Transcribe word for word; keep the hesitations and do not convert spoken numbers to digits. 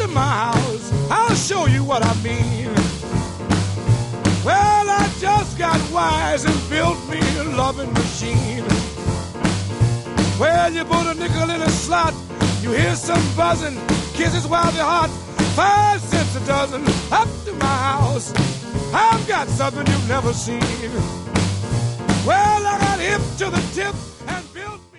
my house, I'll show you what I mean. Well, I just got wise and built me a loving machine. Well, you put a nickel in a slot, you hear some buzzing, kisses while they're hot, five cents a dozen, up to my house. I've got something you've never seen. Well, I got hip to the tip and built